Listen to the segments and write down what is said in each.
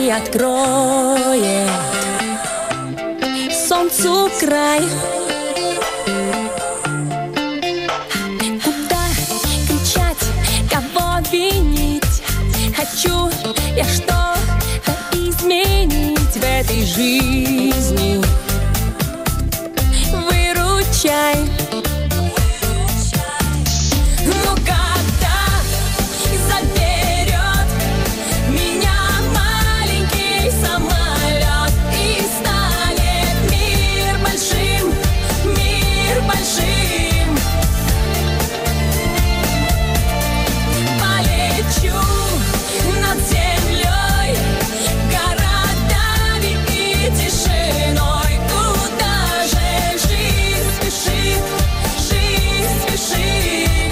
и откроет солнцу край. Куда кричать, кого винить? Хочу я что-то изменить в этой жизни. Выручай. Ну когда заберет меня маленький самолет и станет мир большим, мир большим. Полечу над землей, городами и тишиной. Куда же жизнь спешит, жизнь спешит.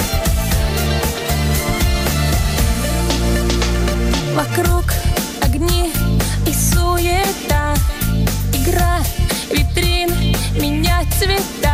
Вокруг огни и суета, игра витрин, менять цвета.